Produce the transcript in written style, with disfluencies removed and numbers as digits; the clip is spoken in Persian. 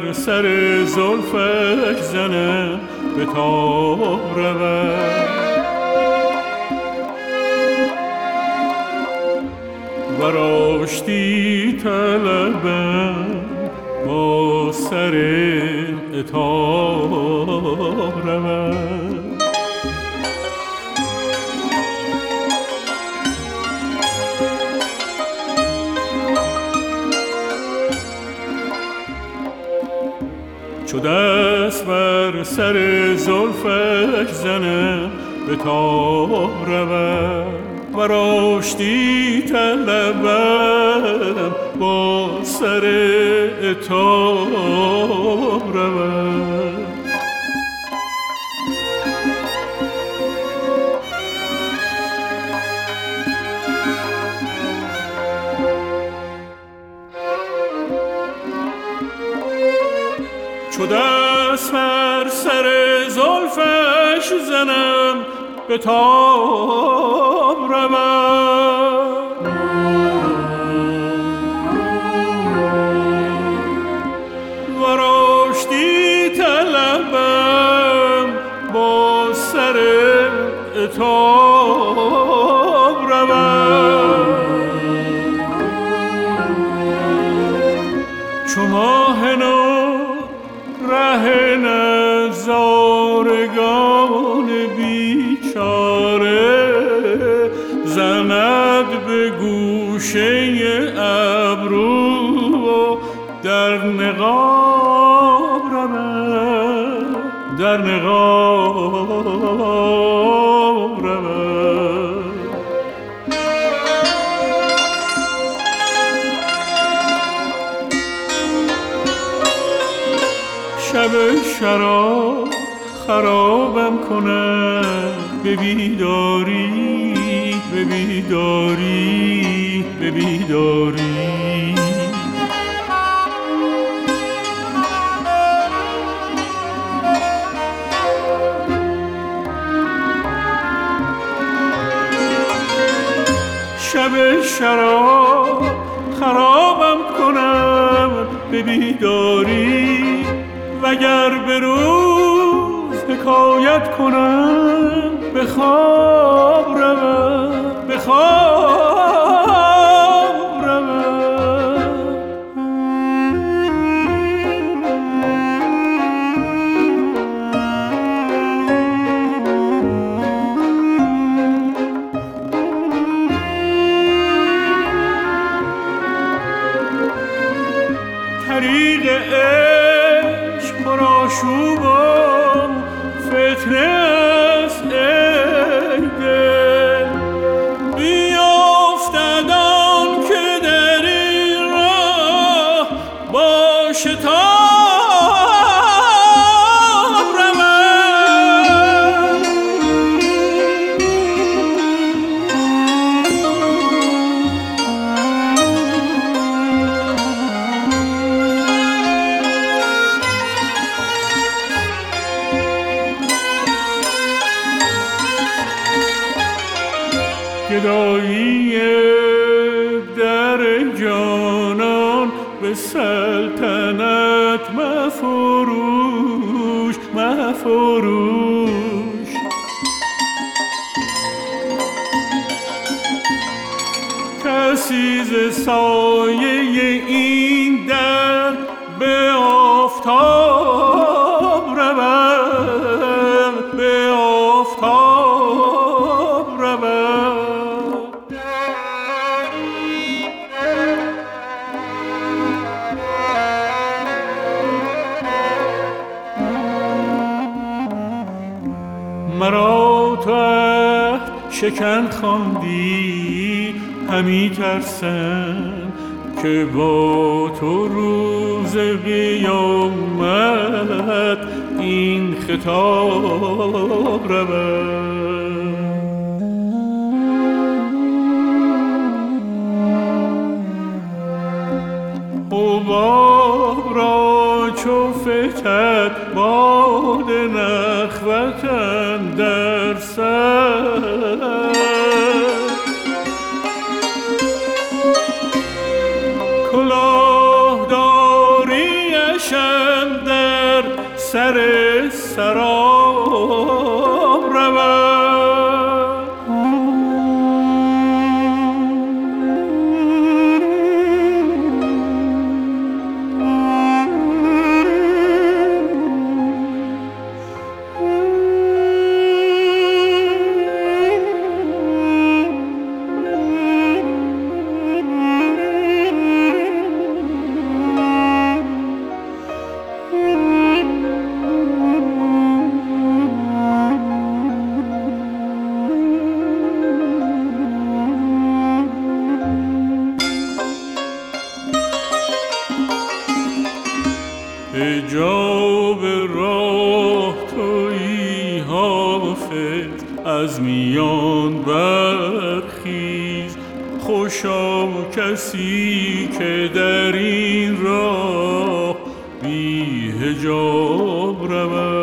بر سر زلفش زنم به تاب رود و راشتی طلبم با سر عتاب رود چو دست بر سر زلفش زنم به تاب رود و راشتی طلبم با سر عتاب رود چو دست بر سر زلفش زنم به تاب رود و راشتی طلبم با سر عتاب رود چو ماه نو ره نظارگان بیچاره زند به گوشه ابرو و در نقاب رود در نقاب رود شب شراب خرابم کنم به بیداری به بیداری به بیداری شب شراب خرابم کنم به بیداری وگر به روز حکایت کنم به خواب روم به خواب روم طریق عشق پرآشوب و فتنه است ای دل بیافتد آن که در این راه با شتاب رود گدایی در جانان به سلطنت مفروش مفروش کسی ز سایه این در به آفتاب رود به آفتاب رود مرا تو عهد شکن خواندی همی ترسم که با تو روز قیامت این خطاب رود حباب را چو فتد باد نخوت اندر سر کلاه داریش در سراب رود. حجاب راه تویی حافظ، از میان برخیز. خوشا کسی که در این راه بی حجاب رود.